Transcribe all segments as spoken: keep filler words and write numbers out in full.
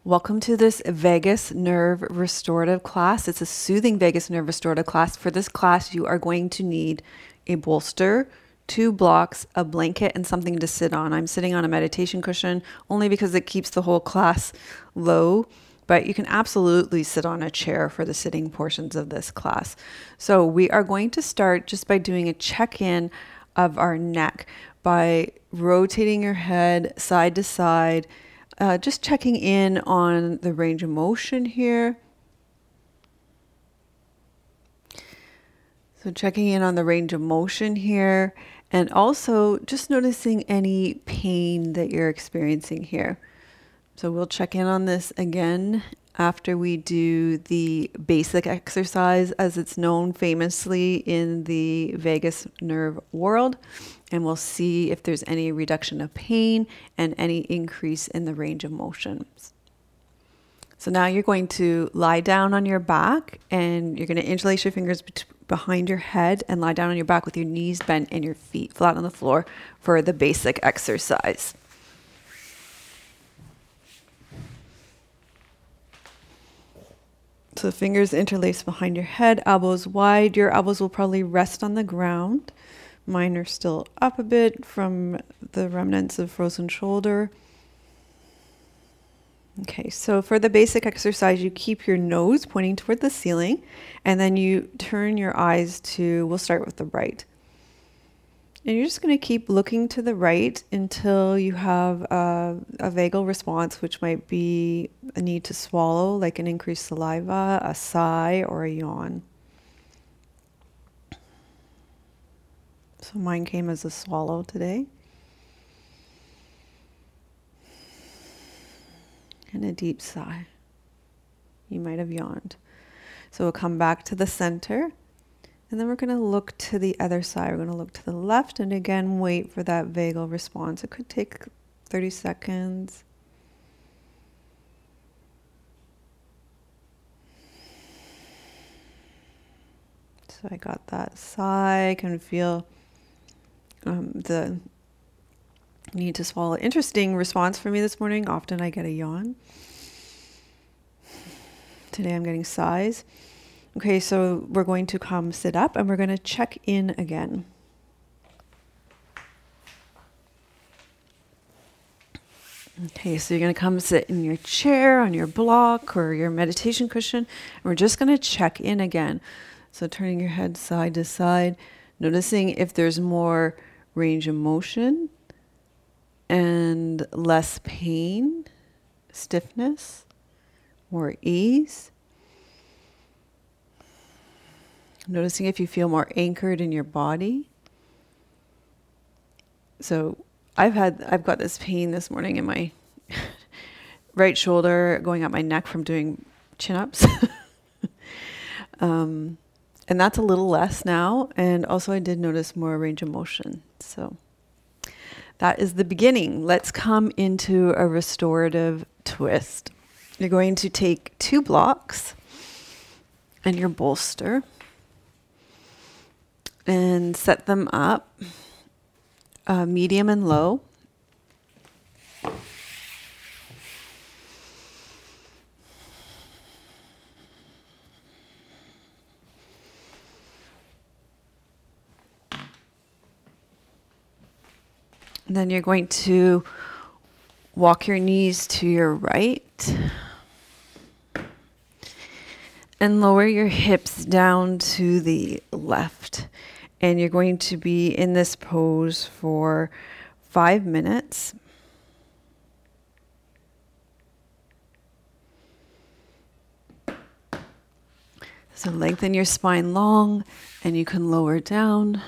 Welcome to this vagus nerve restorative class. It's a soothing vagus nerve restorative class. For this class, you are going to need a bolster, two blocks, a blanket, and something to sit on. I'm sitting on a meditation cushion only because it keeps the whole class low, but you can absolutely sit on a chair for the sitting portions of this class. So we are going to start just by doing a check-in of our neck by rotating your head side to side. Uh, just checking in on the range of motion here. So checking in on the range of motion here, and also just noticing any pain that you're experiencing here. So we'll check in on this again after we do the basic exercise, as it's known famously in the vagus nerve world. And we'll see if there's any reduction of pain and any increase in the range of motions. So now you're going to lie down on your back, and you're going to interlace your fingers bet- behind your head and lie down on your back with your knees bent and your feet flat on the floor for the basic exercise. So fingers interlaced behind your head, elbows wide. Your elbows will probably rest on the ground. Mine are still up a bit from the remnants of frozen shoulder. Okay, so for the basic exercise, you keep your nose pointing toward the ceiling, and then you turn your eyes to, we'll start with the right. And you're just going to keep looking to the right until you have a, a vagal response, which might be a need to swallow, like an increased saliva, a sigh, or a yawn. So mine came as a swallow today. And a deep sigh. You might have yawned. So we'll come back to the center. And then we're going to look to the other side. We're going to look to the left and again wait for that vagal response. It could take thirty seconds. So I got that sigh. I can feel um, the need to swallow. Interesting response for me this morning. Often I get a yawn. Today I'm getting sighs. Okay, so we're going to come sit up and we're going to check in again. Okay, so you're going to come sit in your chair, on your block, or your meditation cushion, and we're just going to check in again. So turning your head side to side, noticing if there's more range of motion and less pain, stiffness, more ease. Noticing if you feel more anchored in your body. So I've had, I've got this pain this morning in my right shoulder going up my neck from doing chin-ups. um, and that's a little less now. And also I did notice more range of motion. So that is the beginning. Let's come into a restorative twist. You're going to take two blocks and your bolster and set them up uh, medium and low. And then you're going to walk your knees to your right and lower your hips down to the left. And you're going to be in this pose for five minutes. So lengthen your spine long, and you can lower down.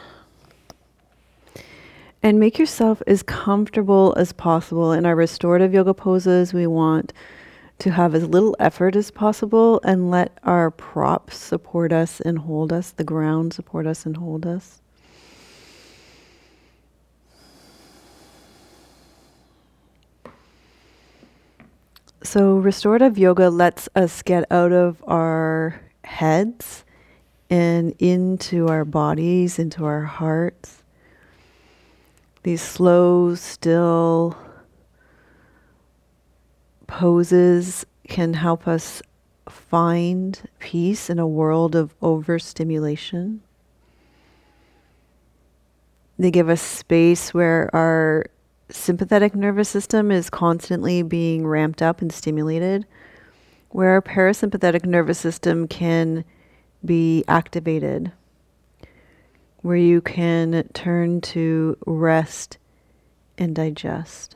And make yourself as comfortable as possible. In our restorative yoga poses, we want to have as little effort as possible and let our props support us and hold us, the ground support us and hold us. So restorative yoga lets us get out of our heads and into our bodies, into our hearts. These slow, still poses can help us find peace in a world of overstimulation. They give us space where our sympathetic nervous system is constantly being ramped up and stimulated, where our parasympathetic nervous system can be activated, where you can turn to rest and digest.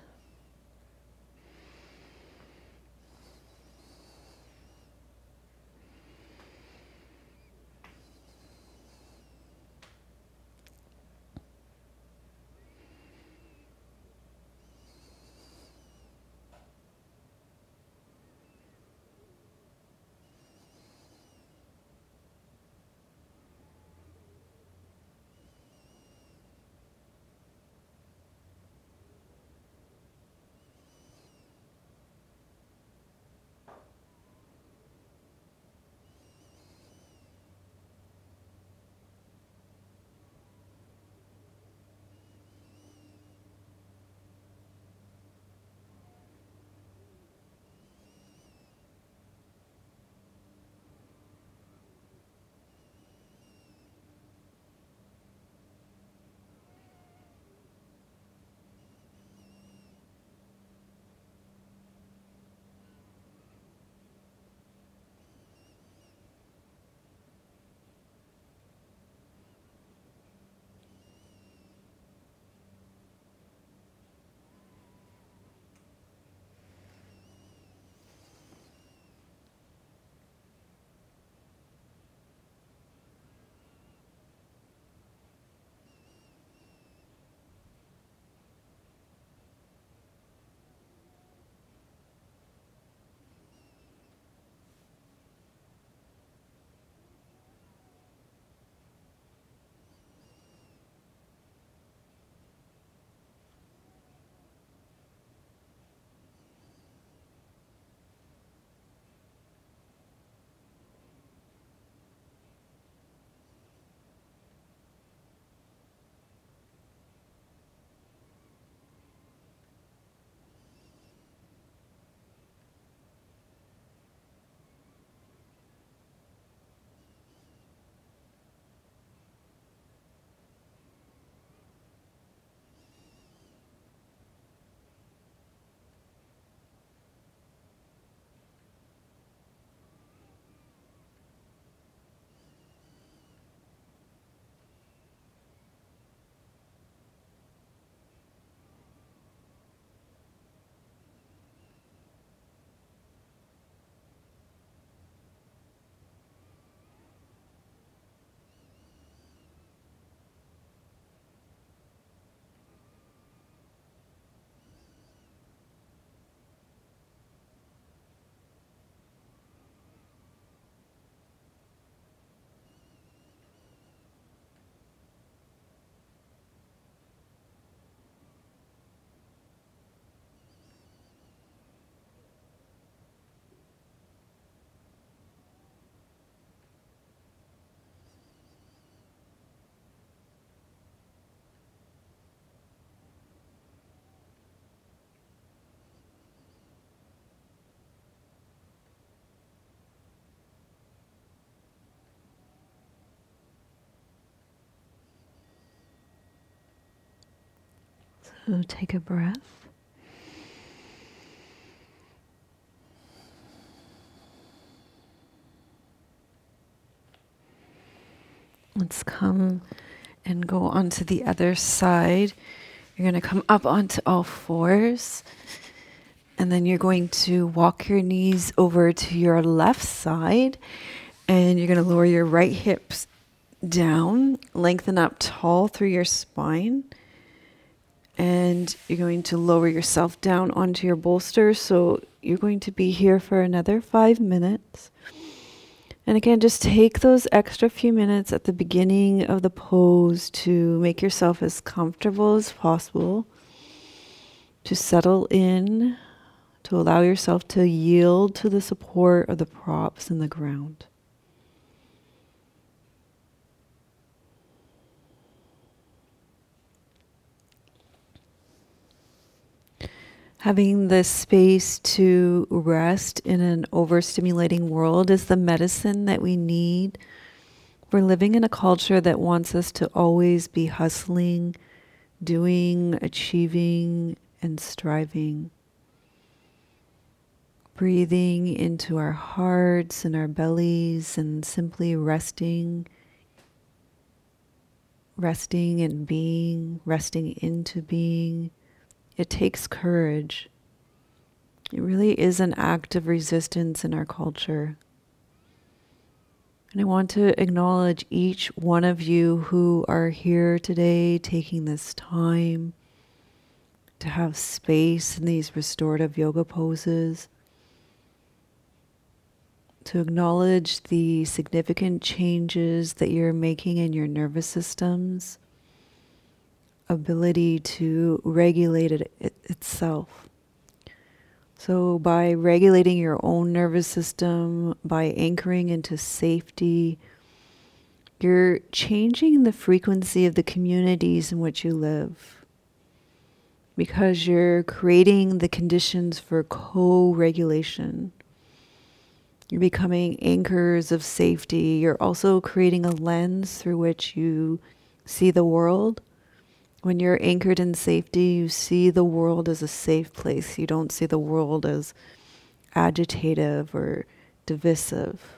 So take a breath. Let's come and go onto the other side. You're going to come up onto all fours. And then you're going to walk your knees over to your left side. And you're going to lower your right hips down. Lengthen up tall through your spine. And you're going to lower yourself down onto your bolster. So you're going to be here for another five minutes. And again, just take those extra few minutes at the beginning of the pose to make yourself as comfortable as possible, to settle in, to allow yourself to yield to the support of the props in the ground. Having the space to rest in an overstimulating world is the medicine that we need. We're living in a culture that wants us to always be hustling, doing, achieving, and striving. Breathing into our hearts and our bellies and simply resting, resting and being, resting into being. It takes courage. It really is an act of resistance in our culture. And I want to acknowledge each one of you who are here today taking this time to have space in these restorative yoga poses, to acknowledge the significant changes that you're making in your nervous systems, ability to regulate it, it itself. So by regulating your own nervous system, by anchoring into safety, you're changing the frequency of the communities in which you live, because you're creating the conditions for co-regulation. You're becoming anchors of safety. You're also creating a lens through which you see the world. When you're anchored in safety, you see the world as a safe place. You don't see the world as agitative or divisive.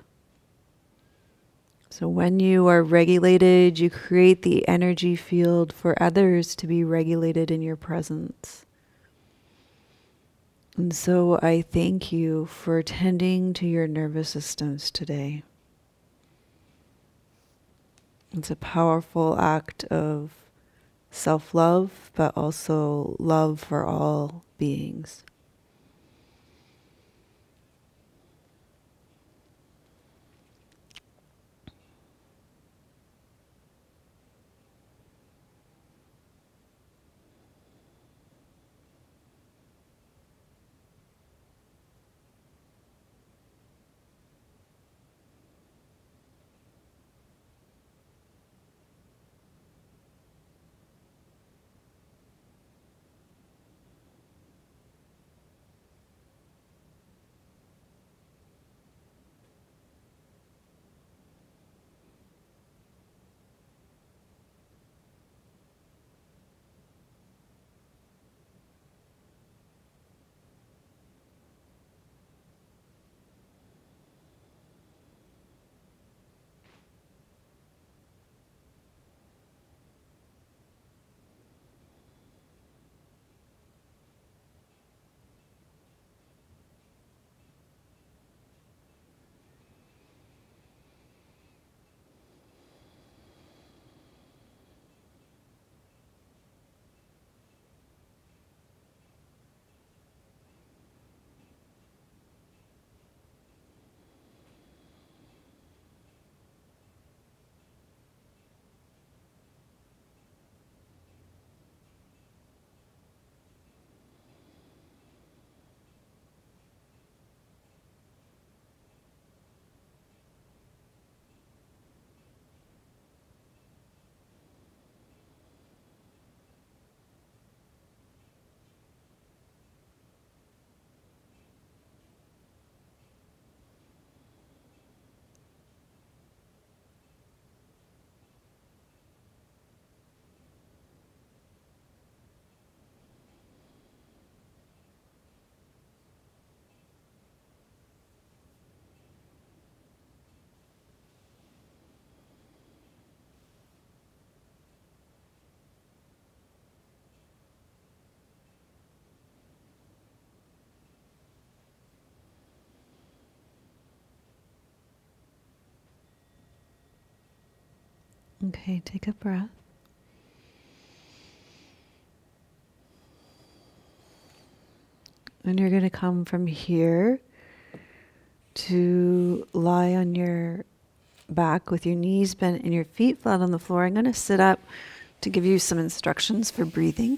So when you are regulated, you create the energy field for others to be regulated in your presence. And so I thank you for tending to your nervous systems today. It's a powerful act of self-love, but also love for all beings. Okay, take a breath. And you're going to come from here to lie on your back with your knees bent and your feet flat on the floor. I'm going to sit up to give you some instructions for breathing.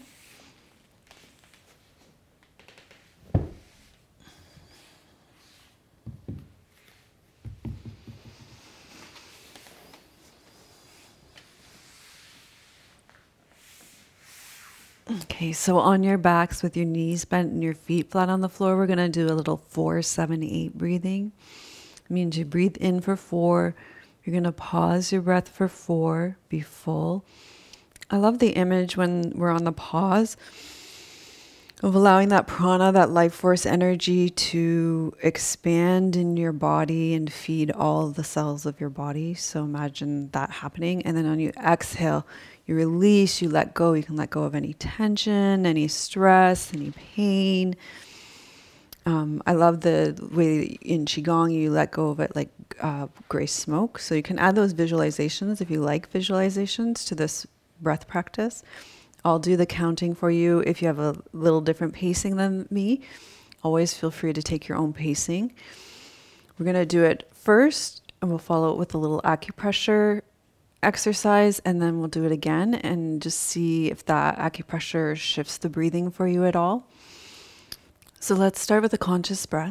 Okay, so on your backs with your knees bent and your feet flat on the floor, we're going to do a little four, seven, eight breathing. It means you breathe in for four. You're going to pause your breath for four, be full. I love the image when we're on the pause of allowing that prana, that life force energy to expand in your body and feed all the cells of your body. So imagine that happening. And then on you exhale, you release, you let go. You can let go of any tension, any stress, any pain. Um, I love the way in Qigong you let go of it like uh, gray smoke. So you can add those visualizations if you like visualizations to this breath practice. I'll do the counting for you. If you have a little different pacing than me, always feel free to take your own pacing. We're going to do it first, and we'll follow it with a little acupressure exercise, and then we'll do it again and just see if that acupressure shifts the breathing for you at all. So let's start with a conscious breath.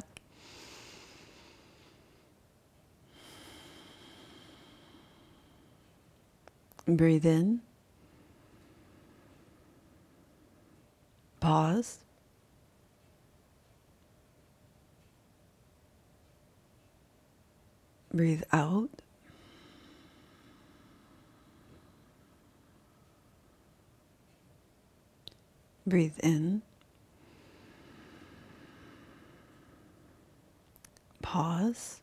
Breathe in. Pause. Breathe out. Breathe in. Pause.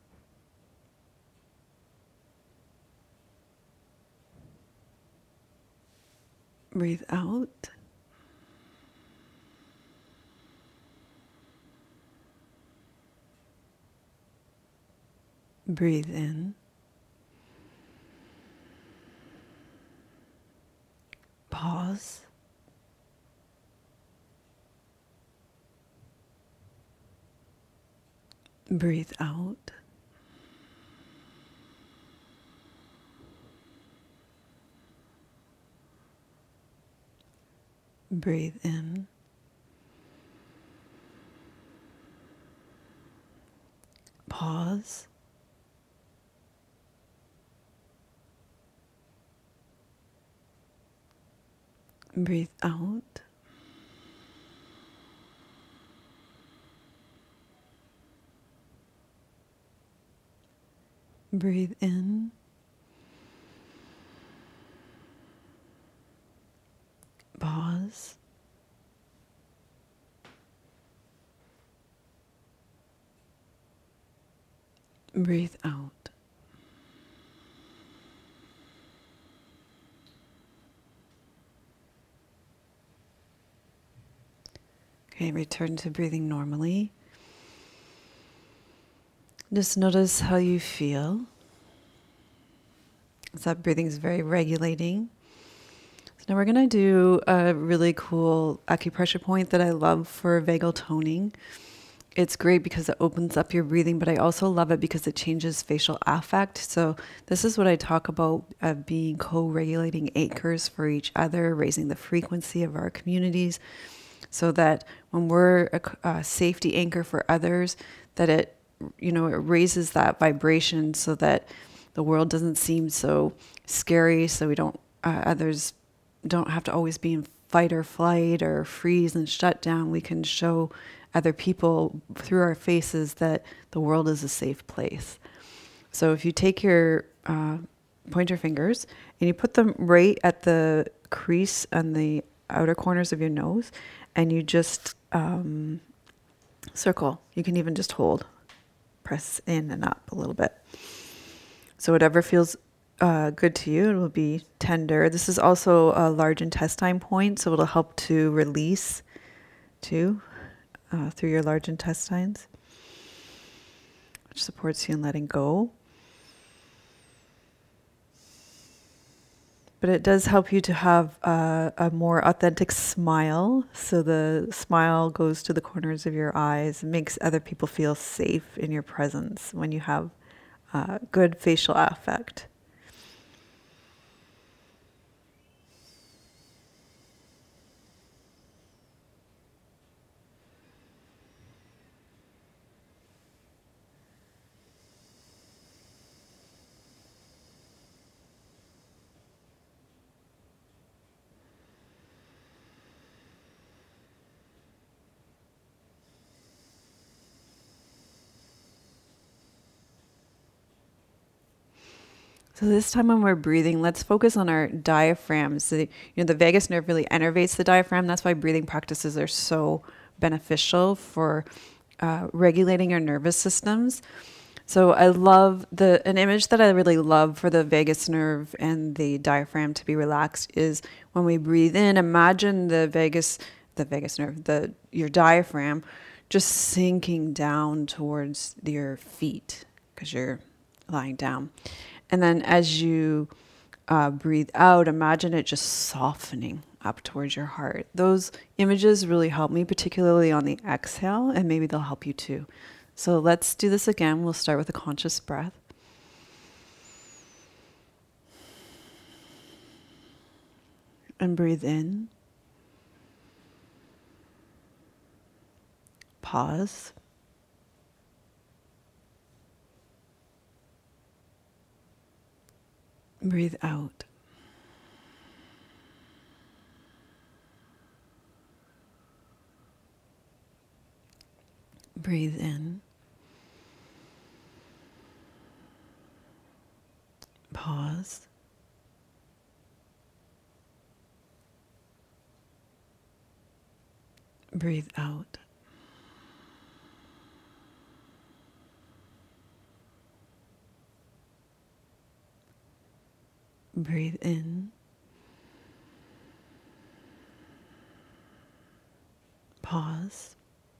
Breathe out. Breathe in. Pause. Breathe out. Breathe in. Pause. Breathe out. Breathe in. Pause. Breathe out. Okay, return to breathing normally. Just notice how you feel. So that breathing is very regulating. So now we're going to do a really cool acupressure point that I love for vagal toning. It's great because it opens up your breathing, but I also love it because it changes facial affect. So this is what I talk about, uh, being co-regulating anchors for each other, raising the frequency of our communities, so that when we're a, a safety anchor for others, that it, you know, it raises that vibration so that the world doesn't seem so scary, so we don't, uh, others don't have to always be in fight or flight or freeze and shut down. We can show other people through our faces that the world is a safe place. So if you take your uh, pointer fingers and you put them right at the crease on the outer corners of your nose, and you just um, circle. You can even just hold, press in and up a little bit. So whatever feels uh, good to you, it will be tender. This is also a large intestine point, so it'll help to release too uh, through your large intestines, which supports you in letting go. But it does help you to have a, a more authentic smile. So the smile goes to the corners of your eyes, makes other people feel safe in your presence when you have uh, good facial affect. So this time when we're breathing, let's focus on our diaphragm. So, the, you know, the vagus nerve really innervates the diaphragm. That's why breathing practices are so beneficial for uh, regulating our nervous systems. So I love the, an image that I really love for the vagus nerve and the diaphragm to be relaxed is when we breathe in, imagine the vagus, the vagus nerve, the, your diaphragm just sinking down towards your feet because you're lying down. And then as you uh, breathe out, imagine it just softening up towards your heart. Those images really help me, particularly on the exhale, and maybe they'll help you too. So let's do this again. We'll start with a conscious breath. And breathe in. Pause. Breathe out. Breathe in. Pause. Breathe out. Breathe in. Pause.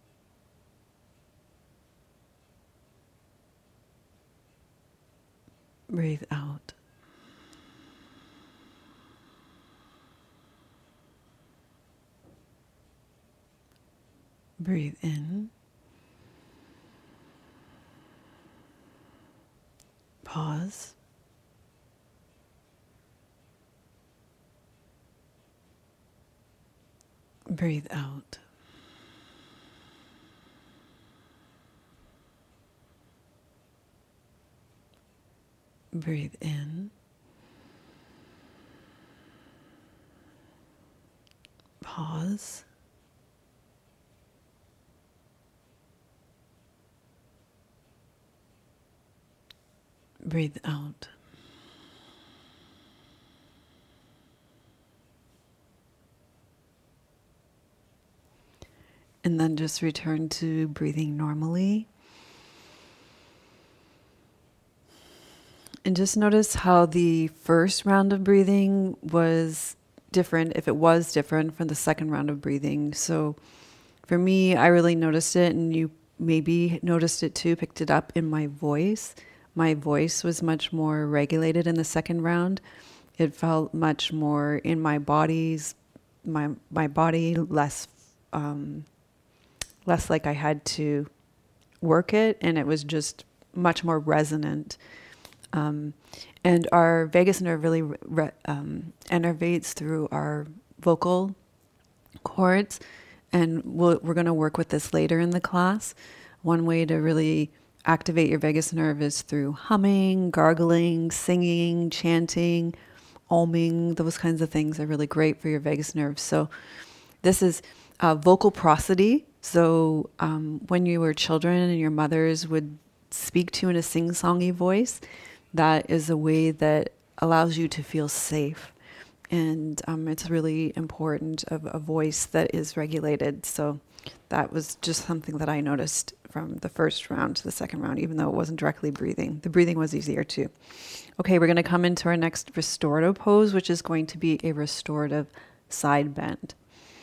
Breathe out. Breathe in. Pause. Breathe out. Breathe in. Pause. Breathe out. And then just return to breathing normally. And just notice how the first round of breathing was different, if it was different from the second round of breathing. So for me, I really noticed it, and you maybe noticed it too, picked it up in my voice. My voice was much more regulated in the second round. It felt much more in my body's, my my body, less um, less like I had to work it, and it was just much more resonant. Um, and our vagus nerve really re- um, innervates through our vocal cords, and we'll, we're going to work with this later in the class. One way to really activate your vagus nerve is through humming, gargling, singing, chanting, oming. Those kinds of things are really great for your vagus nerve. So this is uh, vocal prosody. So um, when you were children and your mothers would speak to you in a sing-songy voice, that is a way that allows you to feel safe. And um, it's really important of a voice that is regulated. So that was just something that I noticed from the first round to the second round, even though it wasn't directly breathing. The breathing was easier too. Okay, we're going to come into our next restorative pose, which is going to be a restorative side bend.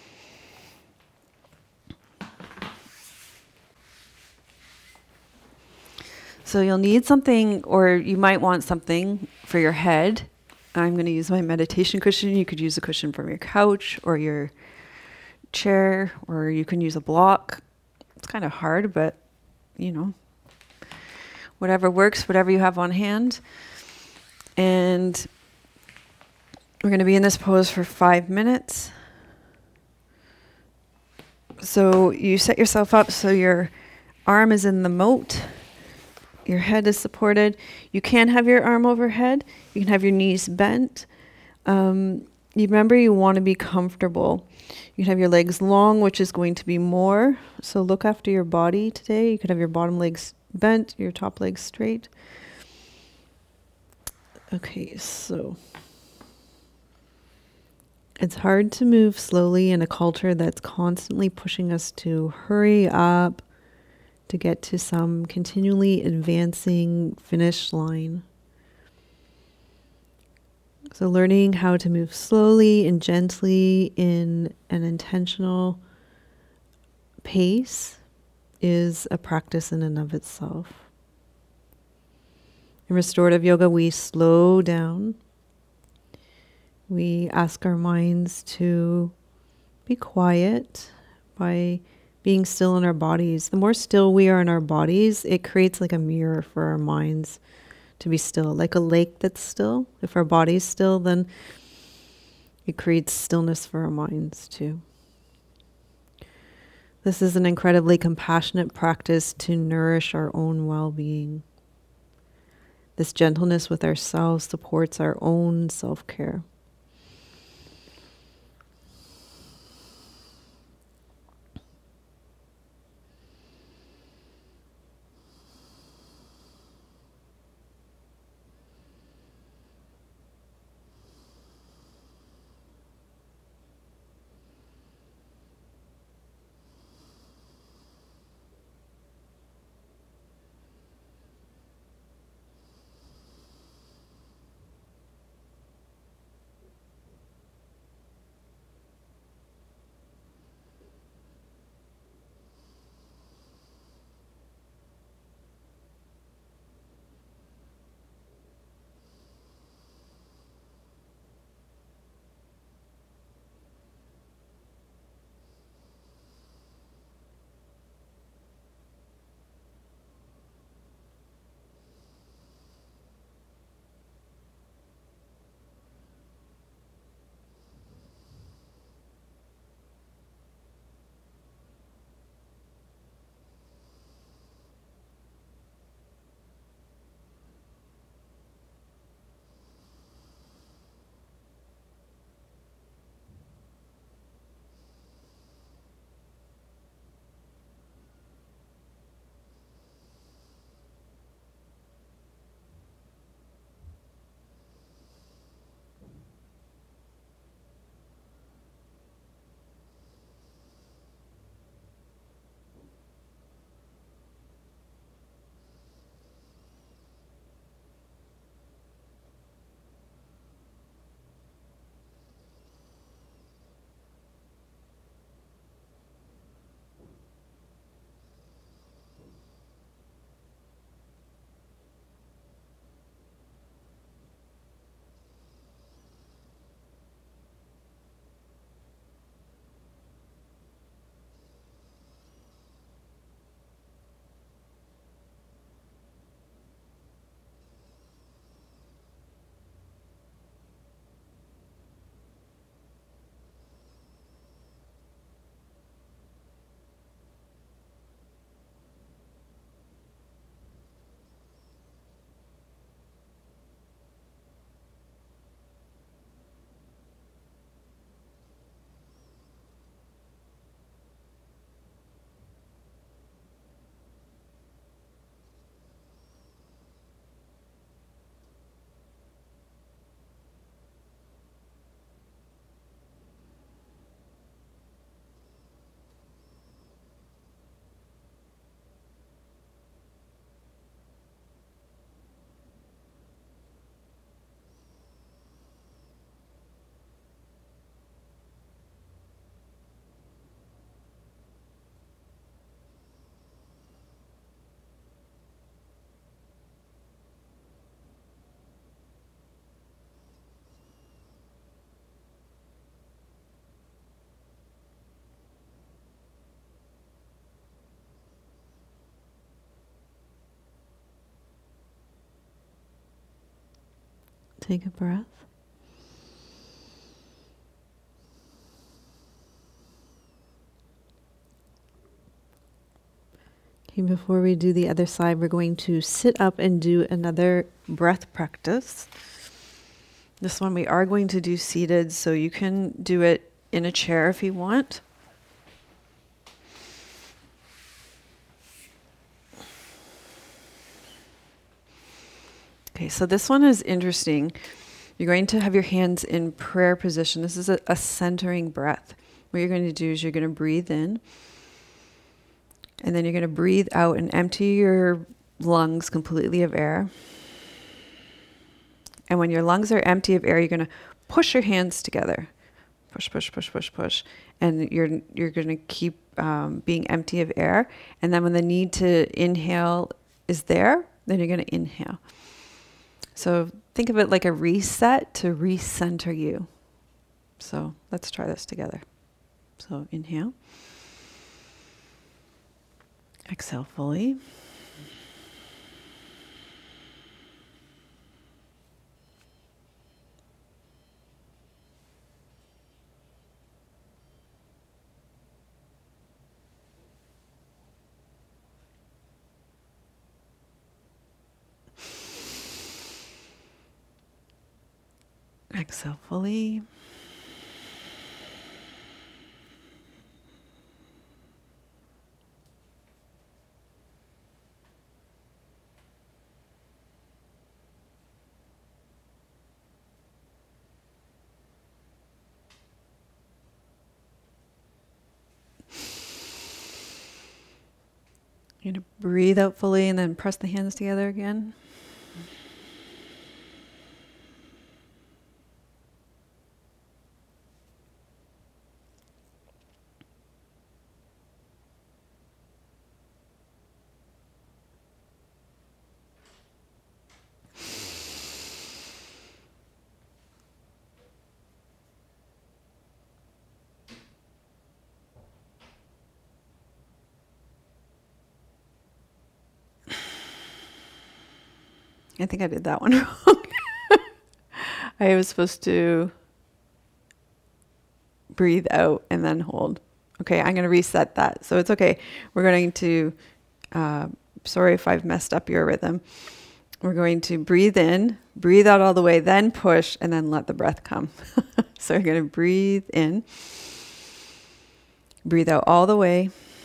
So you'll need something, or you might want something for your head. I'm going to use my meditation cushion. You could use a cushion from your couch or your chair, or you can use a block. It's kind of hard, but you know, whatever works, whatever you have on hand. And we're going to be in this pose for five minutes. So you set yourself up so your arm is in the moat. Your head is supported. You can have your arm overhead. You can have your knees bent. Um, you remember, you want to be comfortable. You can have your legs long, which is going to be more. So look after your body today. You could have your bottom legs bent, your top legs straight. Okay, so it's hard to move slowly in a culture that's constantly pushing us to hurry up, to get to some continually advancing finish line. So learning how to move slowly and gently in an intentional pace is a practice in and of itself. In restorative yoga, we slow down. We ask our minds to be quiet by being still in our bodies. The more still we are in our bodies, it creates like a mirror for our minds to be still, like a lake that's still. If our body's still, then it creates stillness for our minds too. This is an incredibly compassionate practice to nourish our own well-being. This gentleness with ourselves supports our own self-care. Take a breath. Okay, before we do the other side, we're going to sit up and do another breath practice. This one we are going to do seated, so you can do it in a chair if you want. Okay, so this one is interesting. You're going to have your hands in prayer position. This is a, a centering breath. What you're going to do is you're going to breathe in, and then you're going to breathe out and empty your lungs completely of air. And when your lungs are empty of air, you're going to push your hands together. Push, push, push, push, push. And you're you're going to keep um, being empty of air. And then when the need to inhale is there, then you're going to inhale. So think of it like a reset to recenter you. So let's try this together. So inhale. Exhale fully. Exhale fully. You're going to breathe out fully and then press the hands together again. I think I did that one wrong. I was supposed to breathe out and then hold. Okay, I'm going to reset that. So it's okay. We're going to, uh, sorry if I've messed up your rhythm. We're going to breathe in, breathe out all the way, then push, and then let the breath come. So you're going to breathe in, breathe out all the way.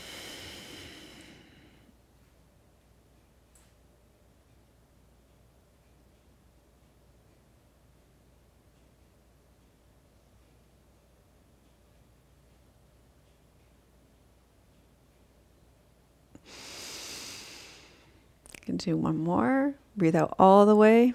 You can do one more. Breathe out all the way.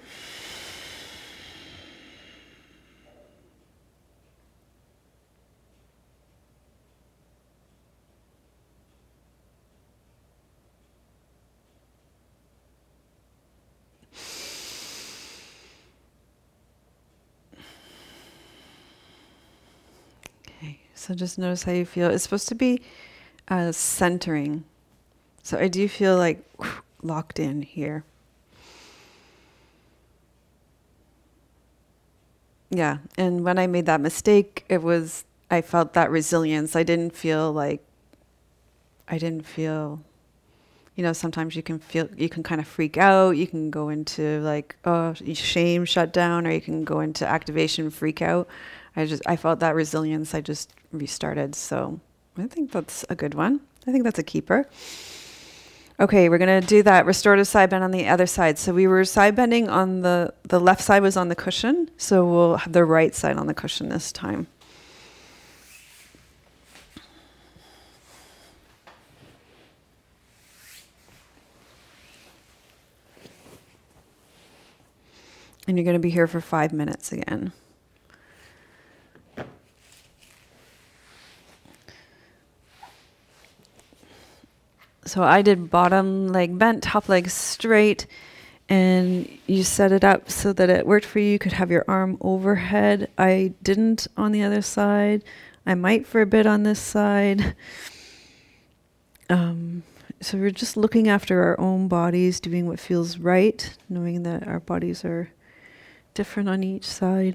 Okay, so just notice how you feel. It's supposed to be uh, centering. So I do feel like locked in here. Yeah, and when I made that mistake, it was, I felt that resilience. I didn't feel like, I didn't feel, you know, sometimes you can feel, you can kind of freak out. You can go into like, oh, shame, shut down, or you can go into activation, freak out. I just, I felt that resilience. I just restarted. So I think that's a good one. I think that's a keeper. Okay, we're going to do that restorative side bend on the other side. So we were side bending on the, the left side was on the cushion. So we'll have the right side on the cushion this time. And you're going to be here for five minutes again. So I did bottom leg bent, top leg straight, and you set it up so that it worked for you. You could have your arm overhead. I didn't on the other side. I might for a bit on this side. Um, so we're just looking after our own bodies, doing what feels right, knowing that our bodies are different on each side.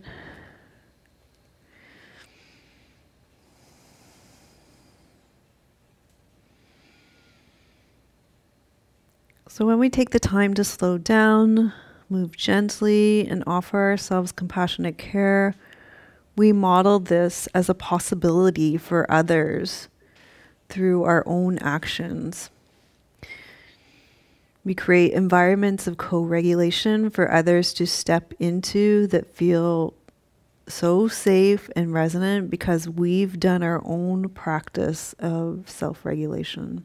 So when we take the time to slow down, move gently, and offer ourselves compassionate care, we model this as a possibility for others through our own actions. We create environments of co-regulation for others to step into that feel so safe and resonant because we've done our own practice of self-regulation.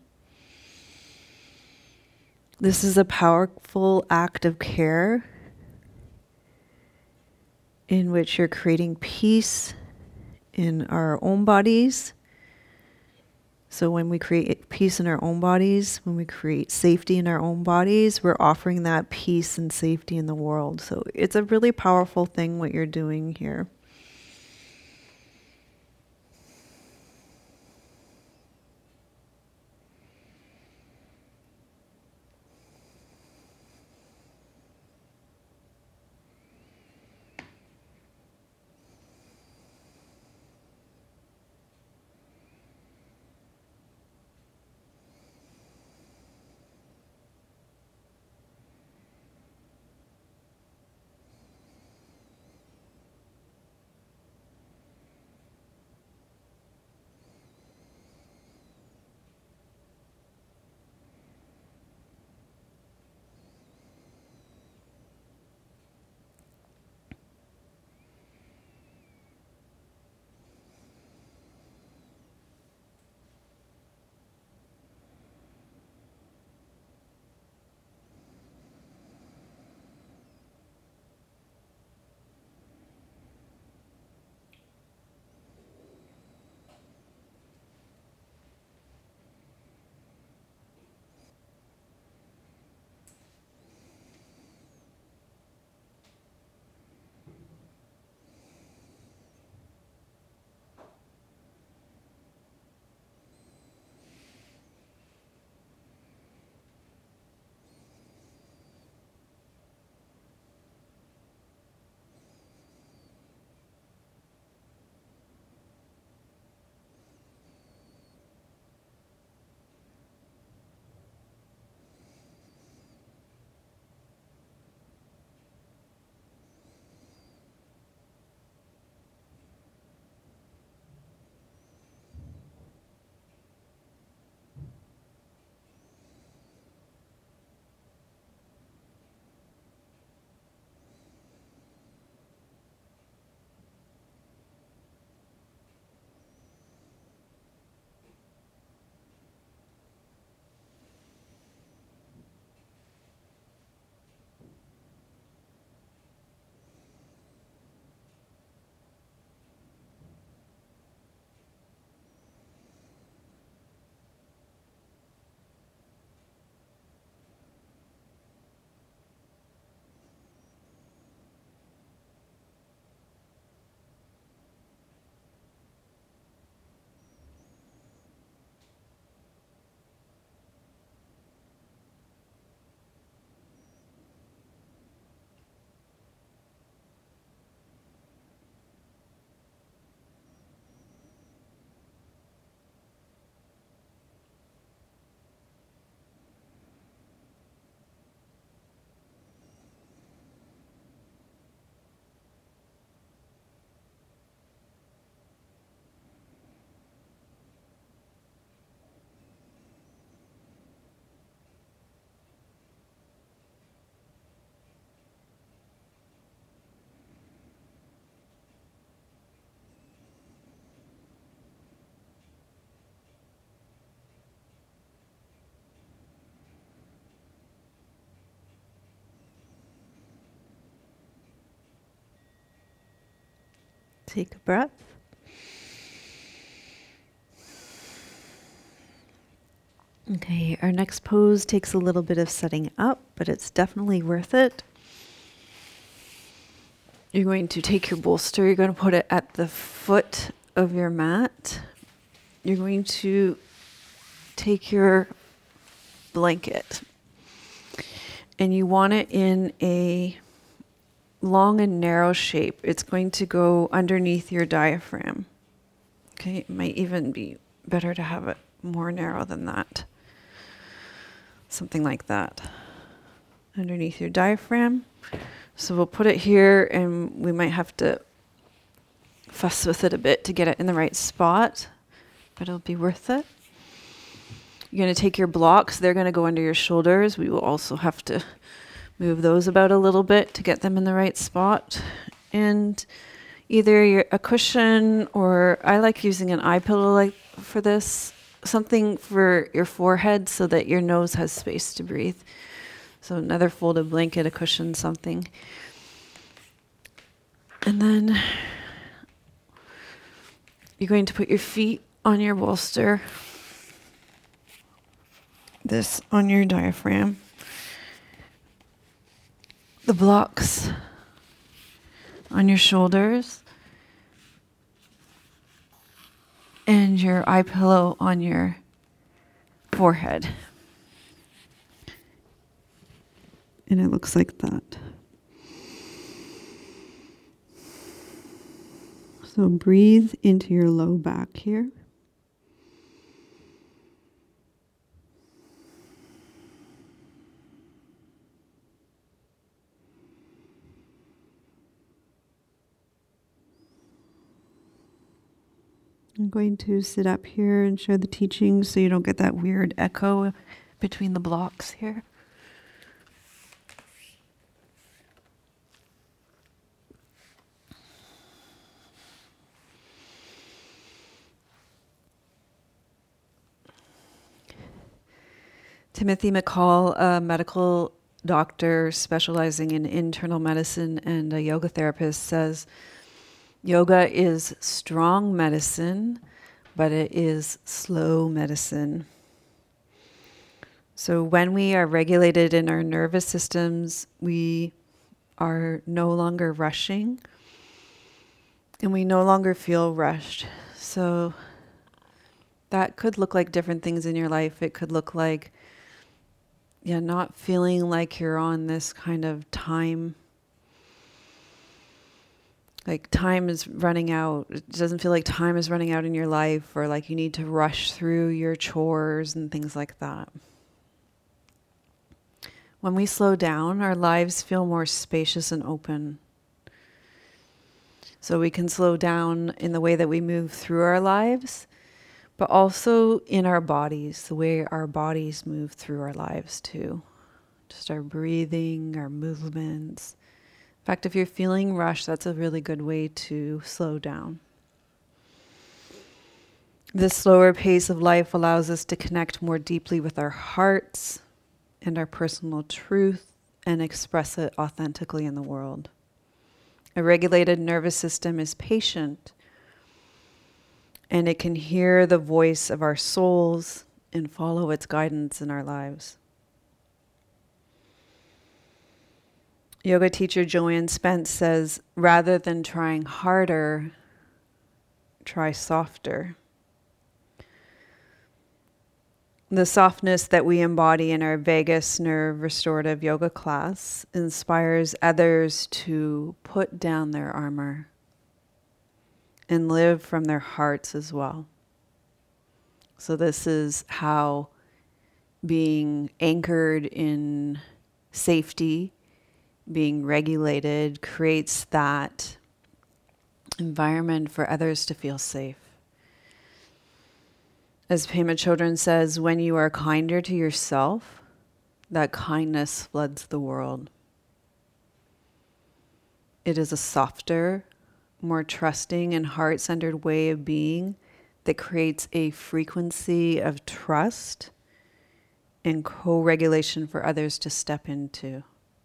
This is a powerful act of care in which you're creating peace in our own bodies. So when we create peace in our own bodies, when we create safety in our own bodies, we're offering that peace and safety in the world. So it's a really powerful thing what you're doing here. Take a breath. Okay, our next pose takes a little bit of setting up, but it's definitely worth it. You're going to take your bolster, you're going to put it at the foot of your mat. You're going to take your blanket, and you want it in a long and narrow shape. It's going to go underneath your diaphragm. Okay, it might even be better to have it more narrow than that. Something like that. Underneath your diaphragm. So we'll put it here, and we might have to fuss with it a bit to get it in the right spot, but it'll be worth it. You're going to take your blocks. They're going to go under your shoulders. We will also have to move those about a little bit to get them in the right spot. And either you're a cushion, or I like using an eye pillow like for this, something for your forehead so that your nose has space to breathe. So another folded blanket, a cushion, something. And then you're going to put your feet on your bolster, this on your diaphragm, the blocks on your shoulders, and your eye pillow on your forehead. And it looks like that. So breathe into your low back here. I'm going to sit up here and share the teachings so you don't get that weird echo between the blocks here. Timothy McCall, a medical doctor specializing in internal medicine and a yoga therapist, says, yoga is strong medicine, but it is slow medicine. So when we are regulated in our nervous systems, we are no longer rushing, and we no longer feel rushed. So that could look like different things in your life. It could look like, yeah, not feeling like you're on this kind of time, like time is running out. It doesn't feel like time is running out in your life, or like you need to rush through your chores and things like that. When we slow down, our lives feel more spacious and open. So we can slow down in the way that we move through our lives, but also in our bodies, the way our bodies move through our lives too. Just our breathing, our movements. In fact, if you're feeling rushed, that's a really good way to slow down. This slower pace of life allows us to connect more deeply with our hearts and our personal truth and express it authentically in the world. A regulated nervous system is patient, and it can hear the voice of our souls and follow its guidance in our lives. Yoga teacher Joanne Spence says, rather than trying harder, try softer. The softness that we embody in our vagus nerve restorative yoga class inspires others to put down their armor and live from their hearts as well. So this is how being anchored in safety, being regulated, creates that environment for others to feel safe. As Pema Chodron says, when you are kinder to yourself, that kindness floods the world. It is a softer, more trusting and heart-centered way of being that creates a frequency of trust and co-regulation for others to step into.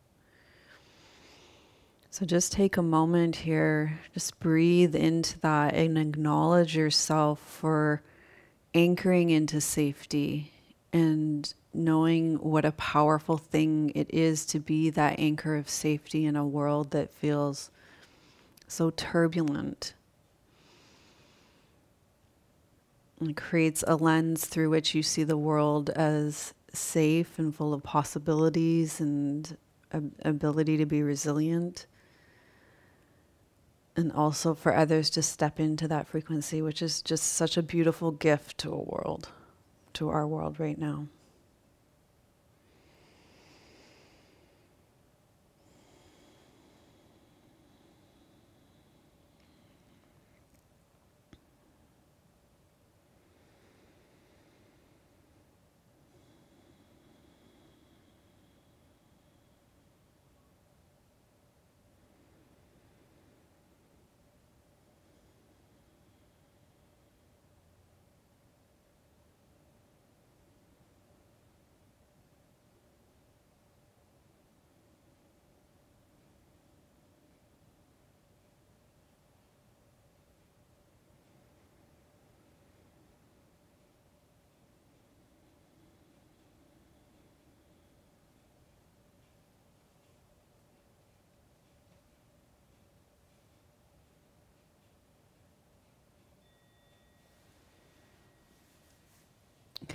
So just take a moment here, just breathe into that and acknowledge yourself for anchoring into safety and knowing what a powerful thing it is to be that anchor of safety in a world that feels so turbulent. It creates a lens through which you see the world as safe and full of possibilities and ab- ability to be resilient. And also for others to step into that frequency, which is just such a beautiful gift to a world, to our world right now.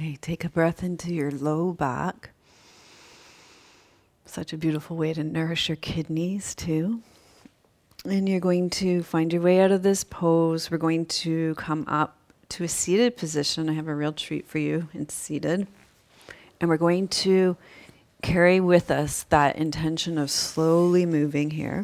Okay, take a breath into your low back. Such a beautiful way to nourish your kidneys too. And you're going to find your way out of this pose. We're going to come up to a seated position. I have a real treat for you in seated. And we're going to carry with us that intention of slowly moving here.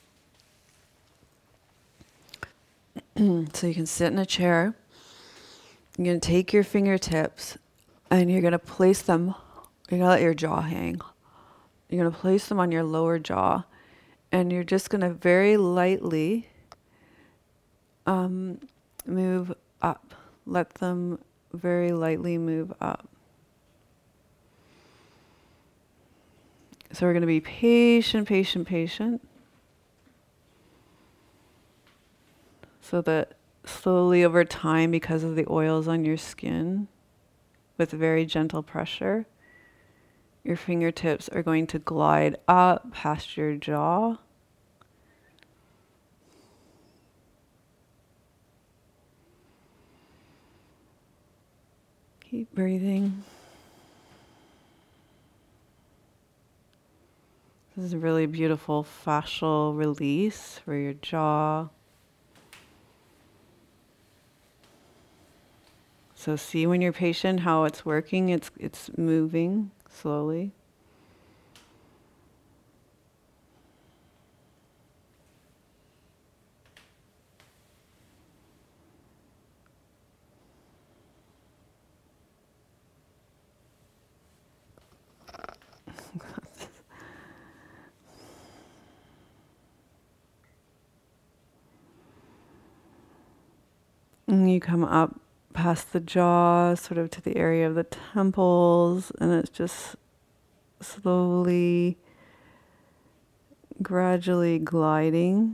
So you can sit in a chair. You're going to take your fingertips and you're going to place them, you're going to let your jaw hang. You're going to place them on your lower jaw. And you're just going to very lightly um, move up. Let them very lightly move up. So we're going to be patient, patient, patient. So that slowly over time, because of the oils on your skin, with very gentle pressure, your fingertips are going to glide up past your jaw. Keep breathing. This is a really beautiful fascial release for your jaw. So see when you're patient how it's working, it's it's moving slowly. And you come up past the jaw, sort of to the area of the temples, and it's just slowly, gradually gliding.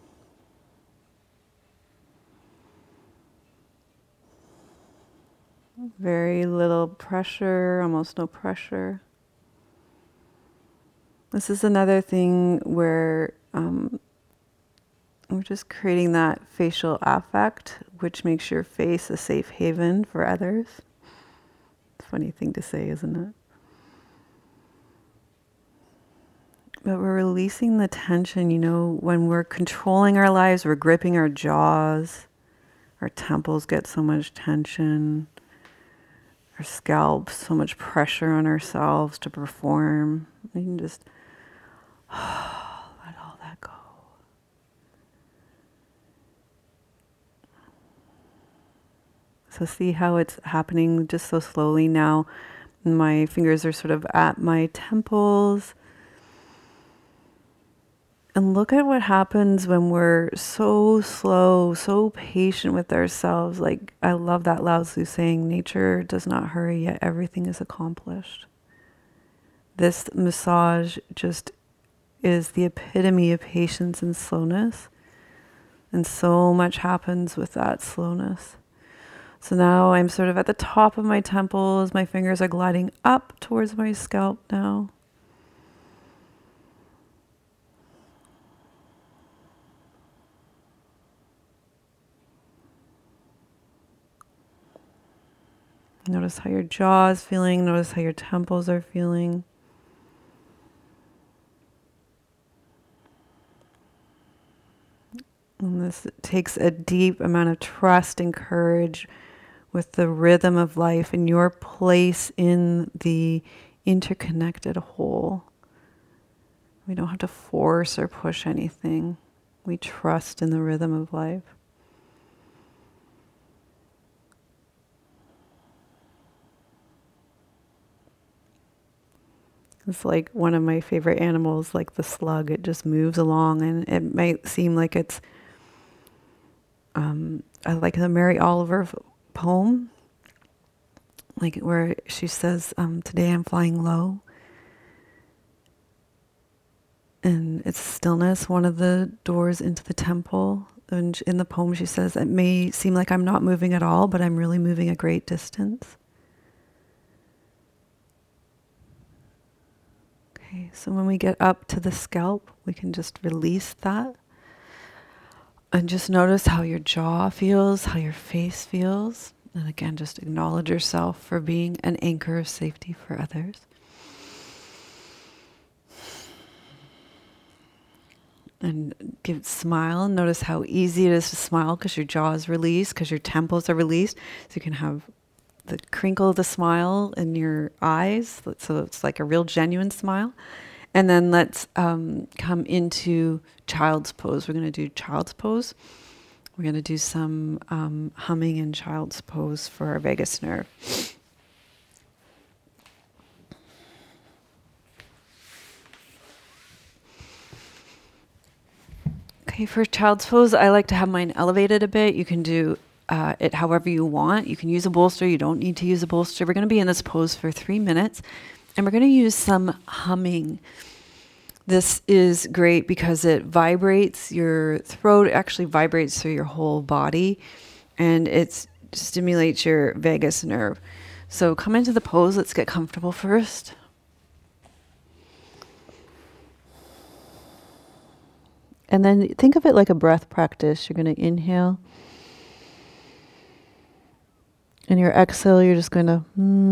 Very little pressure, almost no pressure. This is another thing where um, we're just creating that facial affect, which makes your face a safe haven for others. It's a funny thing to say, isn't it? But we're releasing the tension, you know, when we're controlling our lives, we're gripping our jaws, our temples get so much tension, our scalp, so much pressure on ourselves to perform. We can just let all that go. So see how it's happening just so slowly now. My fingers are sort of at my temples. And look at what happens when we're so slow, so patient with ourselves. Like, I love that Lao Tzu saying, nature does not hurry, yet everything is accomplished. This massage just is the epitome of patience and slowness. And so much happens with that slowness. So now I'm sort of at the top of my temples. My fingers are gliding up towards my scalp now. Notice how your jaw is feeling. Notice how your temples are feeling. And this takes a deep amount of trust and courage with the rhythm of life and your place in the interconnected whole. We don't have to force or push anything. We trust in the rhythm of life. It's like one of my favorite animals, like the slug. It just moves along, and it might seem like it's um, I like the Mary Oliver poem, like where she says, um, "Today I'm flying low," and it's stillness. One of the doors into the temple, and in the poem she says, "It may seem like I'm not moving at all, but I'm really moving a great distance." Okay, so when we get up to the scalp, we can just release that. And just notice how your jaw feels, how your face feels. And again, just acknowledge yourself for being an anchor of safety for others. And give smile. Notice how easy it is to smile because your jaw is released, because your temples are released. So you can have the crinkle of the smile in your eyes. So it's like a real genuine smile. And then let's um, come into child's pose. We're going to do child's pose. We're going to do some um, humming in child's pose for our vagus nerve. Okay, for child's pose, I like to have mine elevated a bit. You can do uh, it however you want. You can use a bolster. You don't need to use a bolster. We're going to be in this pose for three minutes, and we're going to use some humming. This is great because it vibrates your throat. It actually vibrates through your whole body, and it stimulates your vagus nerve. So come into the pose. Let's get comfortable first. And then think of it like a breath practice. You're going to inhale. And your exhale, you're just going to...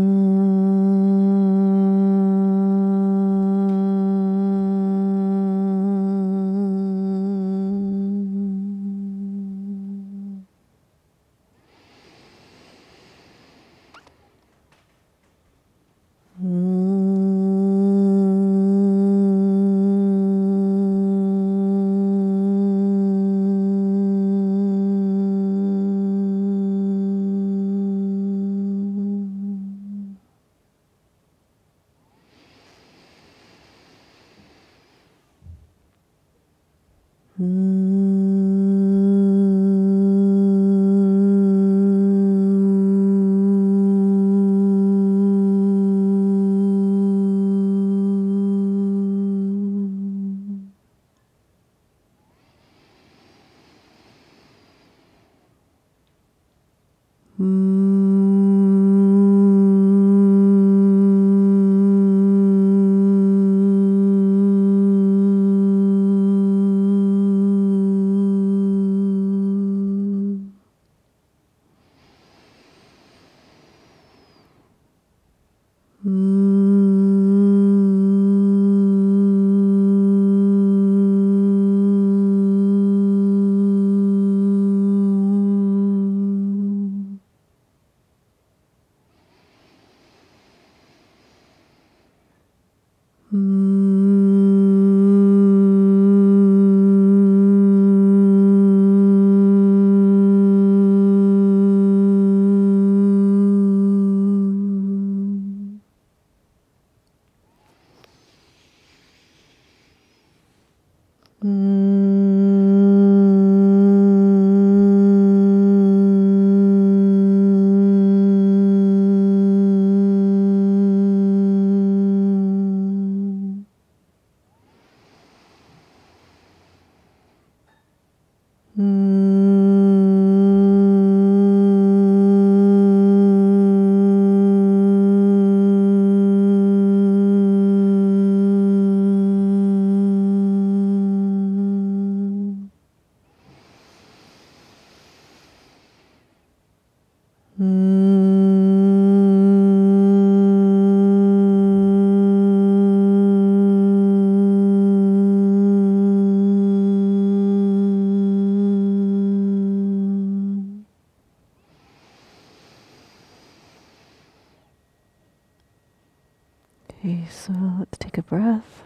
Okay, so let's take a breath.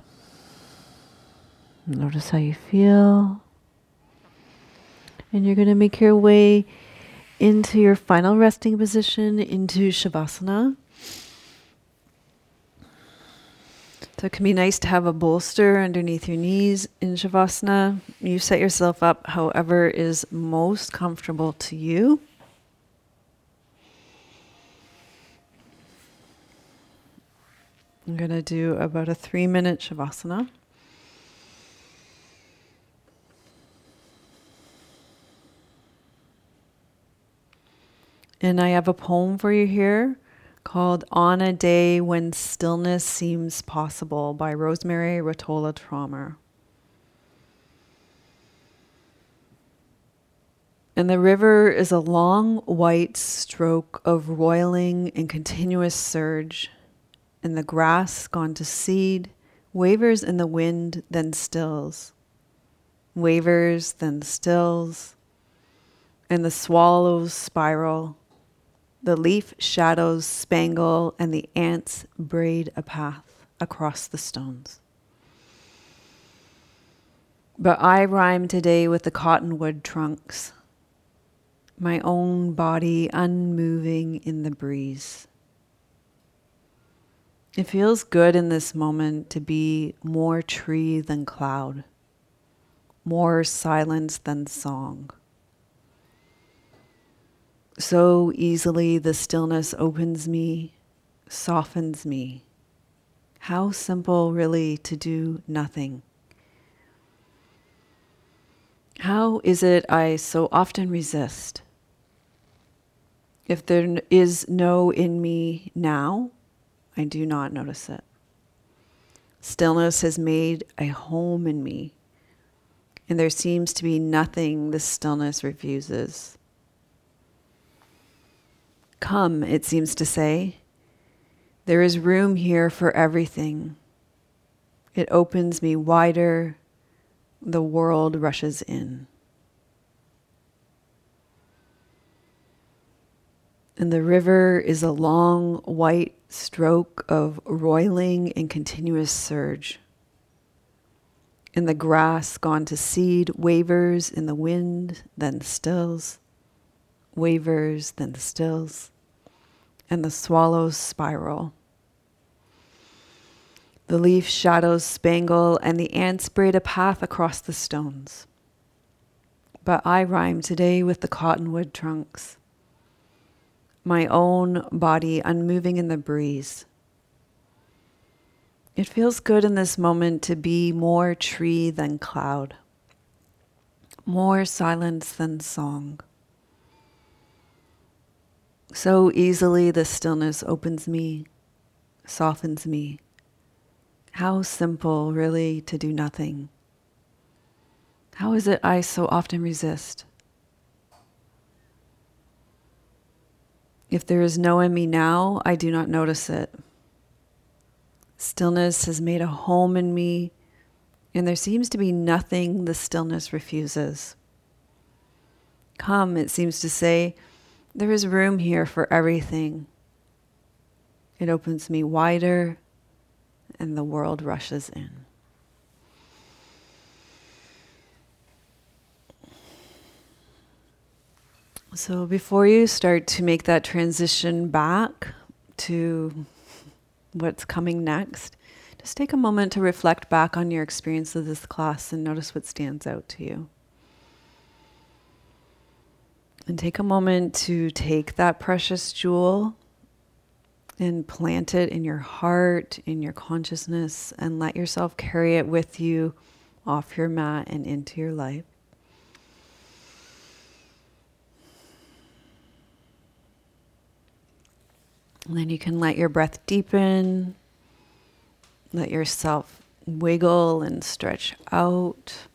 Notice how you feel. And you're going to make your way into your final resting position, into Shavasana. So it can be nice to have a bolster underneath your knees in Shavasana. You set yourself up however is most comfortable to you. I'm going to do about a three minute Shavasana. And I have a poem for you here called On a Day When Stillness Seems Possible by Rosemary Ratola Traumer. And the river is a long white stroke of roiling and continuous surge, and the grass gone to seed wavers in the wind, then stills, wavers, then stills, and the swallows spiral, the leaf shadows spangle, and the ants braid a path across the stones. But I rhyme today with the cottonwood trunks, my own body unmoving in the breeze. It feels good in this moment to be more tree than cloud, more silence than song. So easily the stillness opens me, softens me. How simple really to do nothing. How is it I so often resist? If there is no in me now, I do not notice it. Stillness has made a home in me, and there seems to be nothing the stillness refuses. Come, it seems to say. There is room here for everything. It opens me wider. The world rushes in. And the river is a long white stroke of roiling and continuous surge. And the grass gone to seed wavers in the wind, then stills, wavers, then stills, and the swallows spiral. The leaf shadows spangle, and the ants braid a path across the stones. But I rhyme today with the cottonwood trunks, my own body unmoving in the breeze. It feels good in this moment to be more tree than cloud, more silence than song. So easily the stillness opens me, softens me. How simple, really, to do nothing. How is it I so often resist? If there is no in me now, I do not notice it. Stillness has made a home in me, and there seems to be nothing the stillness refuses. Come, it seems to say, there is room here for everything. It opens me wider, and the world rushes in. So before you start to make that transition back to what's coming next, just take a moment to reflect back on your experience of this class and notice what stands out to you. And take a moment to take that precious jewel and plant it in your heart, in your consciousness, and let yourself carry it with you off your mat and into your life. And then you can let your breath deepen, let yourself wiggle and stretch out.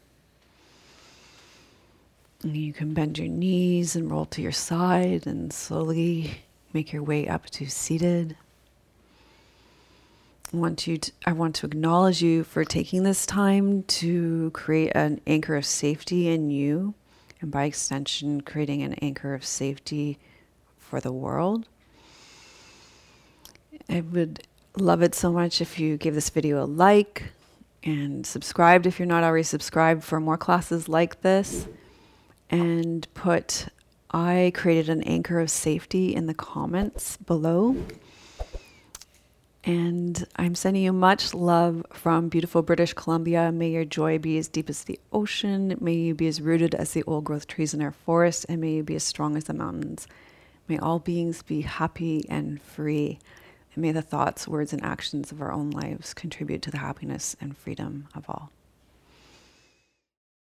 And you can bend your knees and roll to your side and slowly make your way up to seated. I want you to, I want to acknowledge you for taking this time to create an anchor of safety in you, and by extension, creating an anchor of safety for the world. I would love it so much if you gave this video a like and subscribed if you're not already subscribed for more classes like this, and put I created an anchor of safety in the comments below. And I'm sending you much love from beautiful British Columbia. May your joy be as deep as the ocean. May you be as rooted as the old growth trees in our forest. And may you be as strong as the mountains. May all beings be happy and free. And may the thoughts, words, and actions of our own lives contribute to the happiness and freedom of all.